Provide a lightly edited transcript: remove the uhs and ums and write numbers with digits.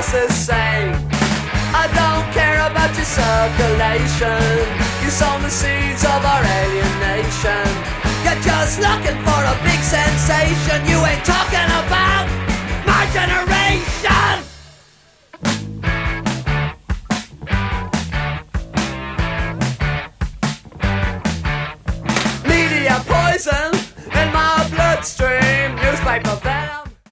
just the same. I don't care about your circulation. You sown the seeds of our alienation. You're just looking for a big sensation. You ain't talking about my generation. Media poison in my bloodstream. Newspaper venom.